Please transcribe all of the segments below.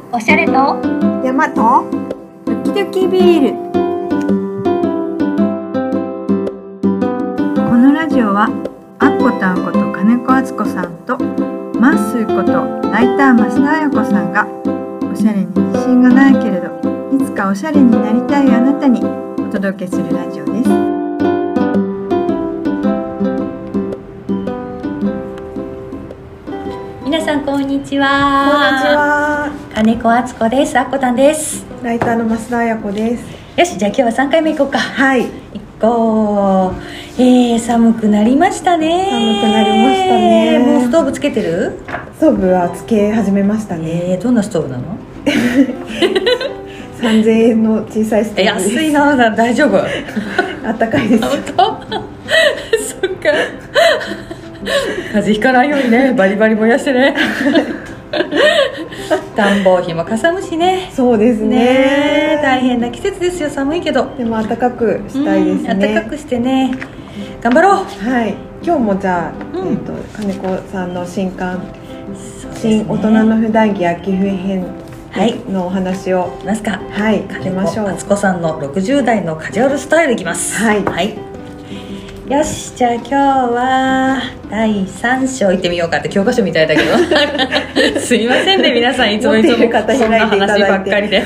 おしゃれと山とドキドキビール。このラジオはアッコタンこと金子敦子さんとマッスーことライター増田彩子さんがおしゃれに自信がないけれどいつかおしゃれになりたいあなたにお届けするラジオです。 皆さんこんにちは。 こんにちは。 金子敦子です。あっこたんです。 ライターの増田彩子です。 よし、じゃあ今日は3回目行こうか。 はい、 行こう。寒くなりましたね。 寒くなりましたね。 もうストーブつけてる？ ストーブはつけ始めましたね。 どんなストーブなの 3000円の小さいストーブです。 安いな。大丈夫？ あったかいです。 本当？そっか。風邪ひかないようにね、バリバリ燃やしてね。暖房費もかさむしね。 そうですね。 大変な季節ですよ。寒いけどでも暖かくしたいですね。 暖かくしてね、頑張ろう。 はい、今日もじゃあ、金子さんの新刊、新大人の普段着秋冬編のお話をいますか。 はい、聞きましょう。 敦子さんの60代のカジュアルスタイルいきます。 はい、 はい、よし、じゃあ今日は第3章いってみようかって教科書みたいだけどすいませんね皆さん、いつもそんな話ばっかりで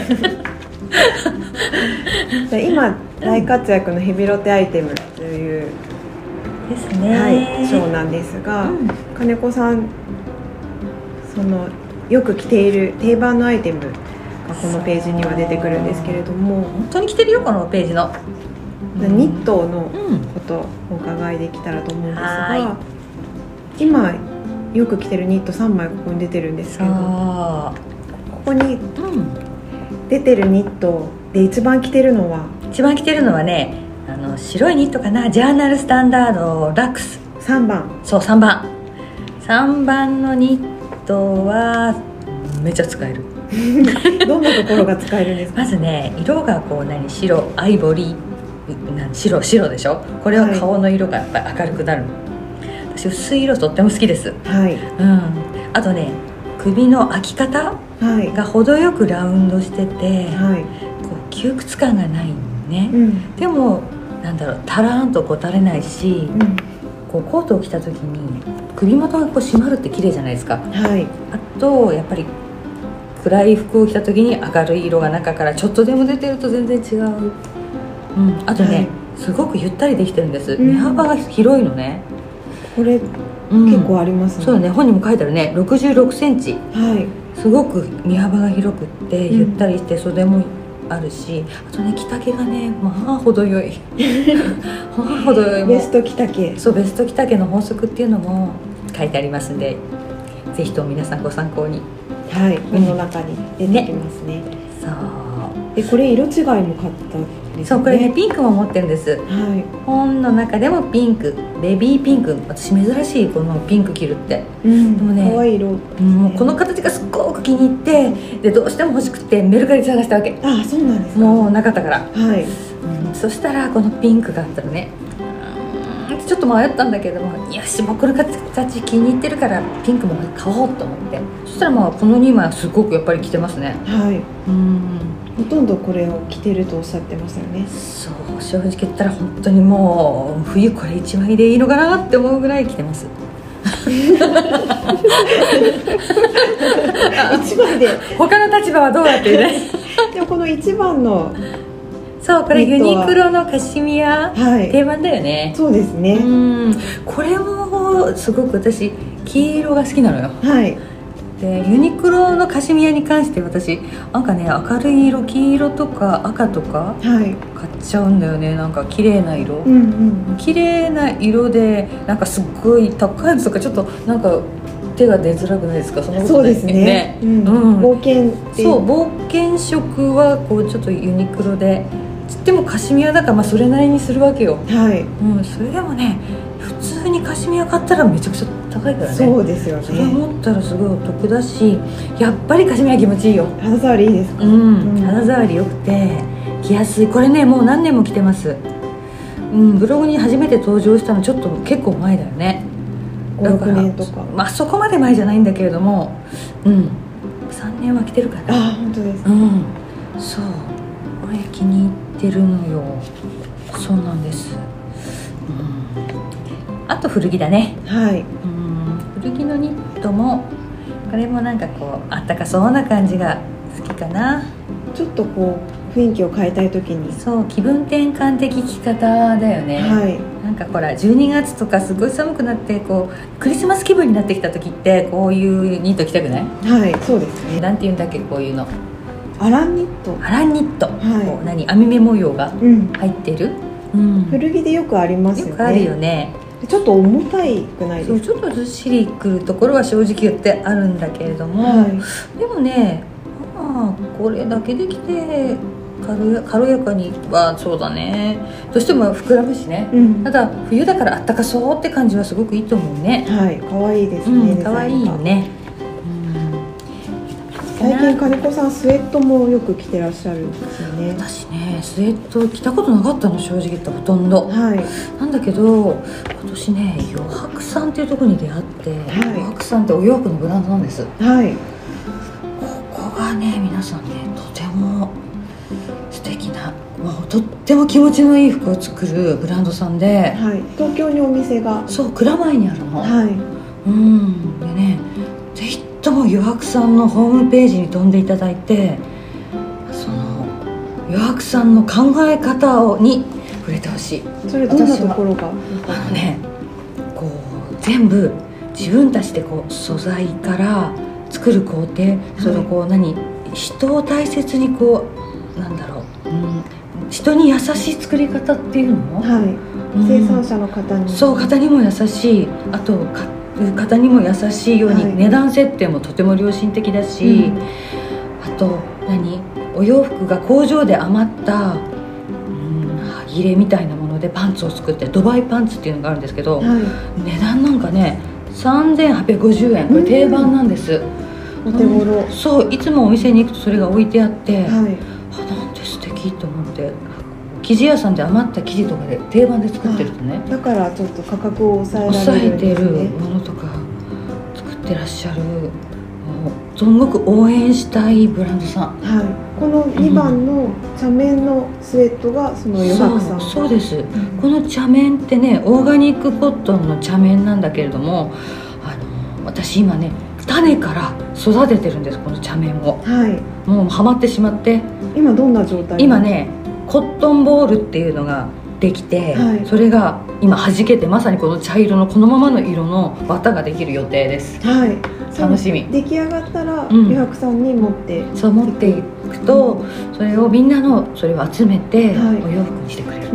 今大活躍のヘビロテアイテムというですね、 はい、章なんですが、金子さんそのよく着ている定番のアイテムがこのページには出てくるんですけれども、 本当に着てるよこのページのニットのことをお伺いできたらと思うんですが、今よく着てるニット3枚ここに出てるんですけど、ここに出てるニットで一番着てるのはね、白いニットかな。ジャーナルスタンダードラックス 3番。 そう、3番のニットはめっちゃ使えるどんなところが使えるんですか？ まずね、色がこう白、アイボリー白でしょ。これは顔の色がやっぱり明るくなるの、私薄い色とっても好きです。 はい、 あとね、首の開き方が程よくラウンドしてて、こう窮屈感がないね、でもなんだろう、タラーンとこう垂れないし、こうコートを着た時に首元がこう締まるって綺麗じゃないですか。あとやっぱり暗い服を着た時に明るい色が中からちょっとでも出てると全然違う。あとね、すごくゆったりできてるんです。身幅が広いのね。 これ、結構ありますね。 そうね、本にも書いてあるね。66センチ、すごく身幅が広くってゆったりして袖もあるし、あとね、着丈がね、まあ程よい程よい。 ベスト着丈。 そう、ベスト着丈の法則っていうのも書いてありますんで、ぜひとも皆さんご参考に。 本の中に出てきますね。そう。これ色違いも買ったんですね。 そう、これね、ピンクも持ってるんです。本の中でもピンク、ベビーピンク、私珍しいこのピンク着るって。でもね、 可愛い色。 もうこの形がすっごく気に入って、でどうしても欲しくてメルカリ探したわけ。 そうなんですか。 もうなかったから。そしたらこのピンクがあったらね、ちょっと迷ったんだけども、よし、もうこの形気に入ってるからピンクも買おうと思って、そしたらまあこの2枚はすごくやっぱり着てますね。 ほとんどこれを着てるとおっしゃってましたよね。 そう、正直言ったら本当にもう冬これ1枚でいいのかなって思うぐらい着てます 1枚で他の立場はどうやってねでもこの1番の、 そう、これユニクロのカシミヤ、定番だよね。 そうですね。 これもすごく私黄色が好きなのよ。でユニクロのカシミヤに関して私なんかね、明るい色、黄色とか赤とか買っちゃうんだよね。なんか綺麗な色、綺麗な色でなんかすっごい高いのとかちょっとなんか手が出づらくないですか？ そうですね。冒険っていう。そう、 冒険色はこうちょっとユニクロで、つってもカシミヤだから、まあそれなりにするわけよ。それでもね、普通にカシミヤ買ったらめちゃくちゃ高いからね。 そうですよね。 それ思ったらすごいお得だし、やっぱりカシミヤ気持ちいいよ。 肌触りいいですか？ 肌触り良くて着やすい。これね、もう何年も着てます。ブログに初めて登場したのちょっと結構前だよね。 5、6年とか、 まあそこまで前じゃないんだけれども、3 3年は着てるかな。 あ、本当ですか。 そう、これ気に入ってるのよ。そうなんです。あと古着だね。 はい。 古着のニットもこれもなんかこうあったかそうな感じが好きかな。 ちょっとこう雰囲気を変えたい時に、 そう気分転換的着方だよね。はい。なんかほら12月とかすごい寒くなってこうクリスマス気分になってきた時ってこういうニット着たくない？ はい、そうですね。 なんていうんだっけ、こういうの。 アランニット。 アランニット。はい。何、網目模様が入ってる。 古着でよくありますよね。 よくあるよね。 ちょっと重たいくないですか？ そう、ちょっとずっしりくるところは正直言ってあるんだけれども、はい、でもね、これだけで着て軽やかにはそうだね。どうしても膨らむしね、ただ冬だからあったかそうって感じはすごくいいと思うね。 はい、可愛いですね。 可愛いよね。 最近金子さんスウェットもよく着てらっしゃるんですよね。 私ね、スウェット着たことなかったの、正直言ったらほとんど。はい。なんだけど今年ね、余白さんっていうところに出会って、余白さんってお洋服のブランドなんです。はい。ここがね、皆さんね、とても素敵な、とっても気持ちのいい服を作るブランドさんで、 はい、東京にお店が、 そう、蔵前にあるの。はい。でね、ぜひとも余白さんのホームページに飛んでいただいて、その余白さんの考え方に触れてほしい。 それどんなところが？ こう全部自分たちでこう素材から作る工程、そのこう人を大切にこうなんだろう、人に優しい作り方っていうの？はい。 生産者の方に、 そう、方にも優しい、あと方にも優しいように、値段設定もとても良心的だし、あとお洋服が工場で余った端切れみたいなものでパンツを作って、ドバイパンツっていうのがあるんですけど、値段なんかね3850円、これ定番なんです。 お手頃。 そう、いつもお店に行くとそれが置いてあって、なんて素敵と思って。生地屋さんで余った生地とかで定番で作ってるとね、 だからちょっと価格を抑えてるものとか作ってらっしゃる、すごく応援したいブランドさん。はい。 この2番の茶綿のスウェットがその余白さん。 そうです。この茶綿ってね、オーガニックコットンの茶綿なんだけれども、私今ね、種から育ててるんです、この茶綿を。はい。もうハマってしまって。 今どんな状態？ 今ね、コットンボールっていうのができて、それが今弾けて、まさにこの茶色のこのままの色の綿ができる予定です。はい。楽しみ。 出来上がったら余白さんに持って持っていくと、それをみんなのそれを集めてお洋服にしてくれる。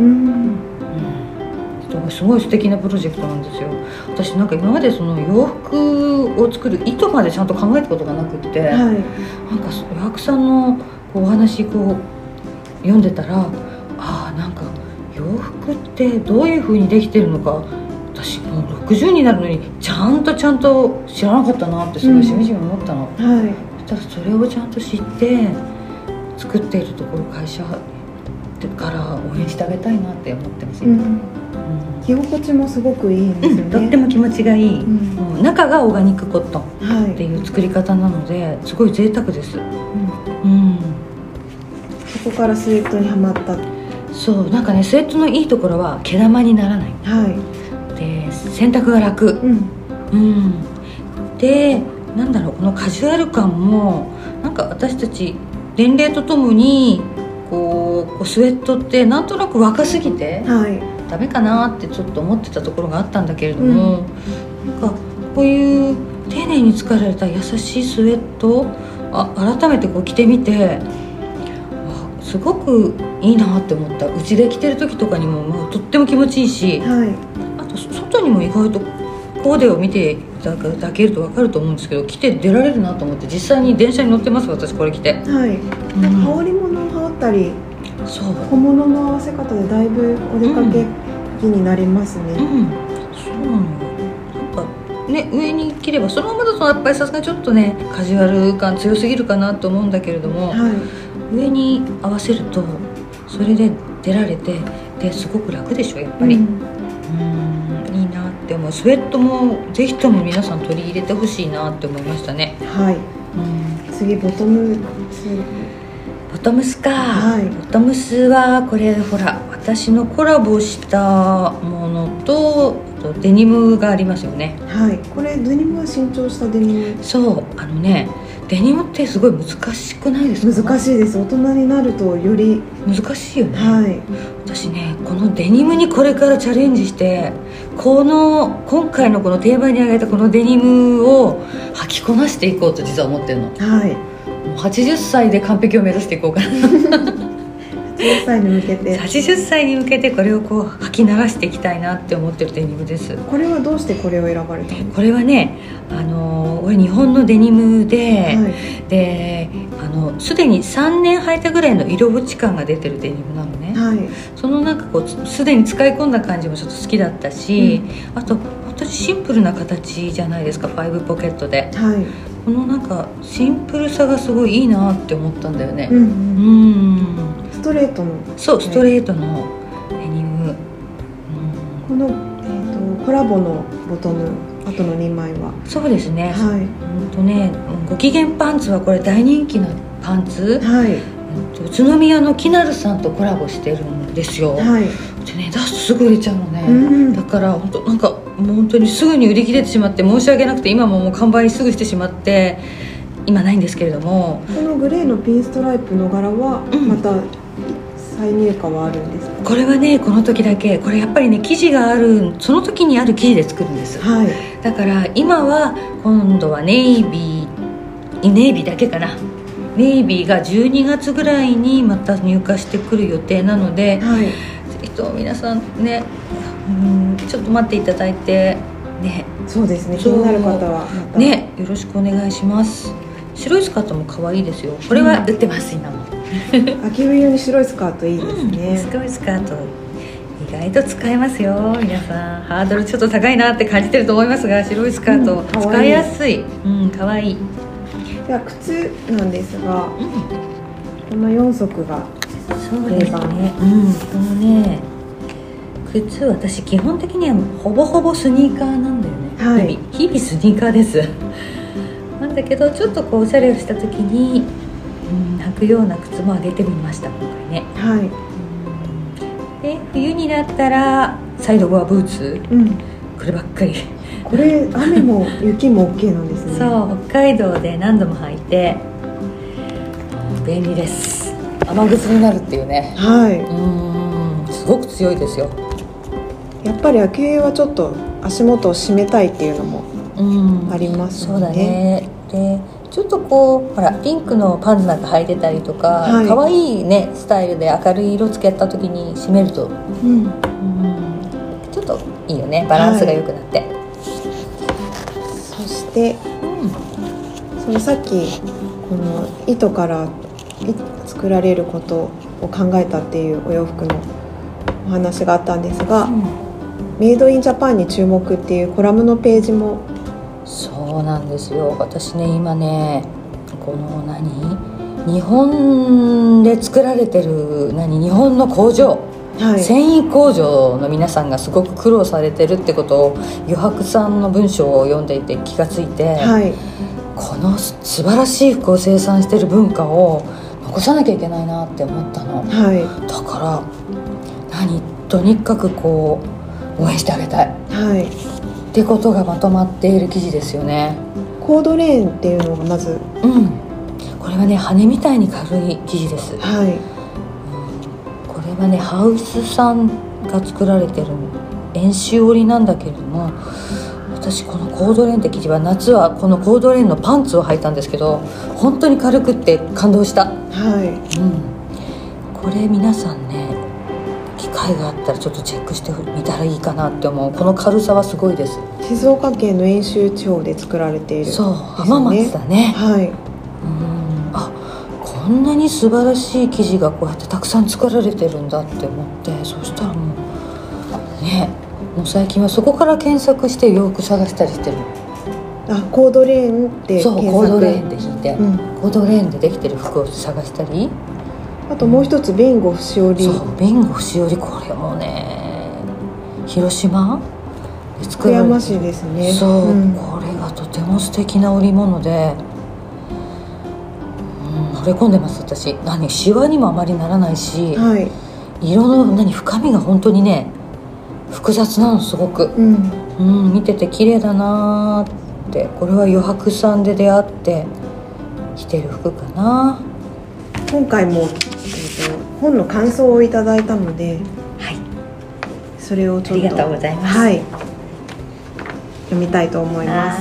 すごい素敵なプロジェクトなんですよ。私なんか今までその洋服を作る意図までちゃんと考えたことがなくって、なんか余白さんのお話読んでたら、なんか洋服ってどういう風にできてるのか、私もう60になるのにちゃんと知らなかったなってすごいしみじみ思ったの。そしたらそれをちゃんと知って作っているところ、会社から応援してあげたいなって思ってます。 着心地もすごくいいんですよね。 とっても気持ちがいい。中がオーガニックコットンっていう作り方なので、すごい贅沢です。 そこからスウェットにはまった。 そう、なんかね、スウェットのいいところは毛玉にならない。で、洗濯が楽。で、なんだろう、このカジュアル感もなんか私たち年齢とともにこうスウェットってなんとなく若すぎて、ダメかなってちょっと思ってたところがあったんだけれども、なんかこういう丁寧に作られた優しいスウェット、改めてこう着てみて、すごくいいなって思った。うちで着てる時とかにも、とっても気持ちいいし、あと外にも意外とコーデを見ていただけると分かると思うんですけど、着て出られるなと思って、実際に電車に乗ってます、私これ着て。なんか羽織物を羽織ったり、小物の合わせ方でだいぶお出かけ着になりますね。 そうなの。なんかね、上に着ればそのままだとやっぱりさすがにちょっとね、カジュアル感強すぎるかなと思うんだけれども、上に合わせるとそれで出られて、ですごく楽でしょ、やっぱり。いいなって思う。スウェットもぜひとも皆さん取り入れてほしいなって思いましたね。 ス次ボトムスか、ボトムスはこれほら私のコラボしたものとデニムがありますよね。 これデニムは新調したデニム。 そうデニムってすごい難しくないですか？ 難しいです。大人になるとより難しいよね。私ねこのデニムにこれからチャレンジして今回のこの定番に挙げたこのデニムを履きこなしていこうと実は思ってるの。もう80歳で完璧を目指していこうかな。 80歳に向けて 80歳に向けてこれをこう履き慣らしていきたいなって思ってるデニムです。 これはどうしてこれを選ばれたの？ これはねこれ日本のデニムで、すでに3年履いたぐらいの色落ち感が出てるデニムなのね。そのなんかこうすでに使い込んだ感じもちょっと好きだったし、あと本当にシンプルな形じゃないですか、5ポケットで。このなんかシンプルさがすごいいいなって思ったんだよね。 ストレートの、 そうストレートのデニム。 この、コラボのボトムあとの2枚はそうですね。ご機嫌パンツはこれ大人気のパンツ。宇都宮のキナルさんとコラボしてるんですよ。でね出すとすぐ売れちゃうのね。だからなんかもう本当にすぐに売り切れてしまって申し訳なくて、今もう完売すぐしてしまって今ないんですけれども、 このグレーのピンストライプの柄はまた再入荷はあるんですか？ これはねこの時だけ。これやっぱりね生地がある、その時にある生地で作るんです。だから今は今度はネイビーだけかな。ネイビーが12月ぐらいにまた入荷してくる予定なので、皆さんねちょっと待っていただいてね。 そうですね、気になる方はまたねよろしくお願いします。白いスカートも可愛いですよ。これは売ってます今も。 秋冬に白いスカートいいですね。 白いスカート意外と使えますよ。皆さんハードルちょっと高いなって感じてると思いますが、白いスカート使いやすい。可愛い。 では靴なんですが、この4足がそうですね。このね靴、私基本的にはほぼほぼスニーカーなんだよね。日々スニーカーです。なんだけどちょっとこうおしゃれをした時に履くような靴も上げてみました今回ね。で冬になったらサイドゴアブーツ、こればっかり。 これ雨も雪も OK なんですね。 そう北海道で何度も履いて便利です。雨靴になるっていうね。すごく強いですよ。 やっぱり秋冬はちょっと足元を締めたいっていうのもありますよね。 そうだね。でちょっとこうほらピンクのパンツなんか履いてたりとか、可愛いねスタイルで明るい色つけた時に締めると、ちょっといいよね。バランスが良くなって。 そして、そのさっきこの糸から作られることを考えたっていうお洋服のお話があったんですが、メイドインジャパンに注目っていうコラムのページも。 そうなんですよ。私ね今ねこの日本で作られてる日本の工場、繊維工場の皆さんがすごく苦労されてるってことを余白さんの文章を読んでいて気がついて、この素晴らしい服を生産してる文化を残さなきゃいけないなって思ったの。だからとにかくこう応援してあげたい、ってことがまとまっている記事ですよね。 コードレーンっていうのがまず、 これはね羽みたいに軽い生地です。これはねハウスさんが作られてる遠州織なんだけれども、私このコードレーンって生地は夏はこのコードレーンのパンツを履いたんですけど本当に軽くって感動した。これ皆さんね機会があったらちょっとチェックしてみたらいいかなって思う。この軽さはすごいです。 静岡県の遠州地方で作られている、 そう浜松だね。こんなに素晴らしい生地がこうやってたくさん作られてるんだって思って、そしたらもう最近はそこから検索して洋服探したりしてる。 コードレーンってそうコードレーンで引いて、コードレーンでできてる服を探したり、 あともう一つビンゴフシオリ。 ビンゴフシオリ、これもね広島で作られて福山市ですね。 これがとても素敵な織物で、 乗り込んでます。私シワにもあまりならないし、 はい、 色の深みが本当にね複雑なの、すごく、見てて綺麗だなって。これは余白さんで出会って着てる服かな。 今回も、本の感想をいただいたので、 はい、 それをちょっとありがとうございます、 はい、読みたいと思います。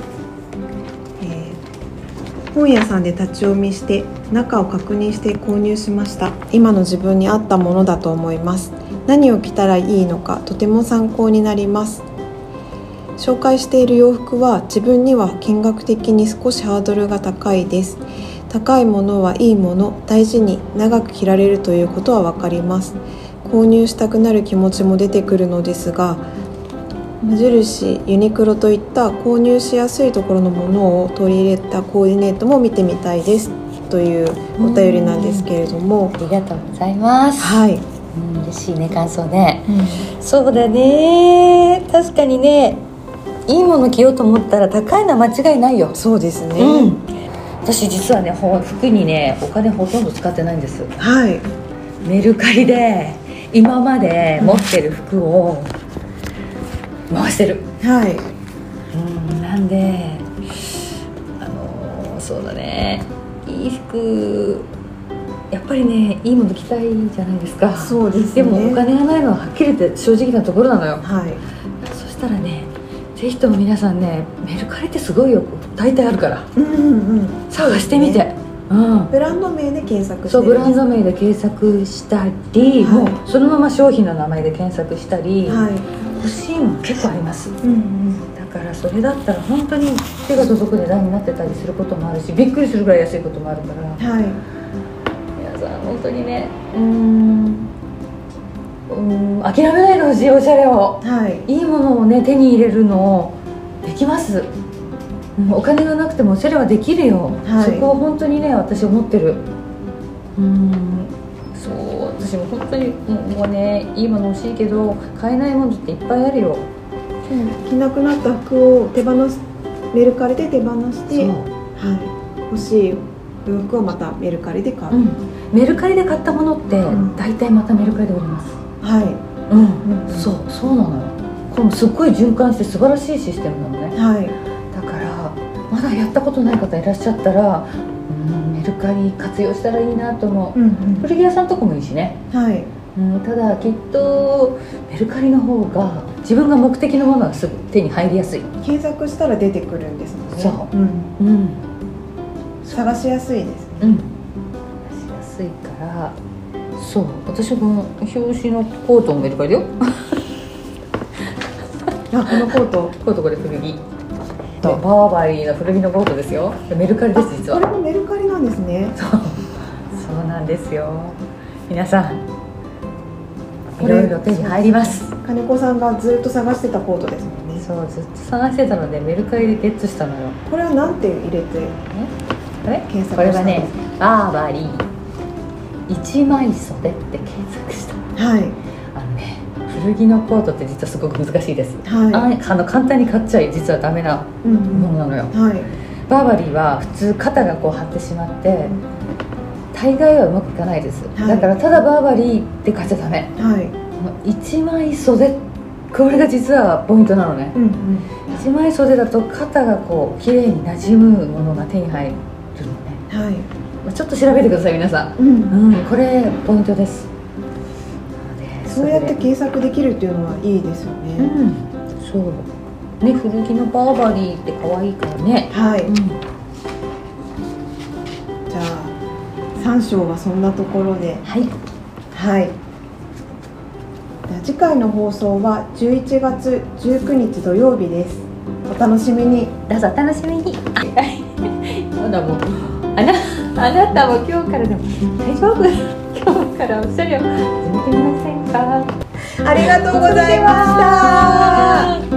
本屋さんで立ち読みして中を確認して購入しました。今の自分に合ったものだと思います。何を着たらいいのかとても参考になります。紹介している洋服は自分には金額的に少しハードルが高いです。高いものはいいもの、大事に長く着られるということはわかります。購入したくなる気持ちも出てくるのですが、無印、ユニクロといった購入しやすいところのものを取り入れたコーディネートも見てみたいですというお便りなんですけれども、 ありがとうございます。 はい、 嬉しいね、感想ね、そうだね、確かにね、いいもの着ようと思ったら高いのは間違いないよ。 そうですね、 私実はね、服にねお金ほとんど使ってないんです。 はい、 メルカリで今まで持ってる服を回してる。 はい、 なんでそうだね、いい服やっぱりね、いいもの着たいじゃないですか。 そうですね。 でもお金がないのははっきり言って正直なところなのよ。 はい、 そしたらね、ぜひとも皆さんね、メルカリってすごいよ、大体あるから、探してみて、 ブランド名で検索して、 そう、ブランド名で検索したり、もうそのまま商品の名前で検索したり、欲しいもの結構あります、だからそれだったら本当に手が届く値段になってたりすることもあるし、びっくりするぐらい安いこともあるから、皆さん本当にね、諦めないでほしい。おしゃれを、いいものをね手に入れるのできます。お金がなくてもおしゃれはできるよ、そこは本当にね、私思ってる。そう、私も本当にもうね、いいもの欲しいけど買えないものっていっぱいあるよ。 着なくなった服をメルカリで手放して、欲しい洋服をまたメルカリで買う、 メルカリで買ったものって大体またメルカリで売れます。そうなのよ。このすっごい循環して素晴らしいシステムなのね。だからまだやったことない方いらっしゃったら、メルカリ活用したらいいなと思う。古着屋さんとかもいいしね。ただきっとメルカリの方が自分が目的のものがすぐ手に入りやすい。 検索したら出てくるんですもんね。探しやすいですね。 探しやすいから、そう、私はこの表紙のコートもメルカリだよ。 このコートこれ古着バーバリーの古着のコートですよ。メルカリです。実はこれもメルカリなんですね。 そうなんですよ。皆さんいろいろ手に入ります。 金子さんがずっと探してたコートですもんね。 そう、ずっと探してたのでメルカリでゲットしたのよ。 これは何て入れて検索したんですか？ これはね、バーバリー一枚袖って検索した。古着のコートって実はすごく難しいです。簡単に買っちゃい実はダメなものなのよ。バーバリーは普通肩がこう張ってしまって大概はうまくいかないです。だからただバーバリーって買っちゃダメ。一枚袖、これが実はポイントなのね。一枚袖だと肩がこう綺麗に馴染むものが手に入るのね。ちょっと調べてください皆さん。これポイントです。 そうやって検索できるっていうのはいいですよね。 そうね、古着のバーバリーって可愛いからね。 じゃあ3章はそんなところで、次回の放送は11月19日土曜日です。お楽しみに。 どうぞお楽しみに。まだもうあなたも今日からでも大丈夫。今日からおしゃれを始めてみませんか？ ありがとうございました。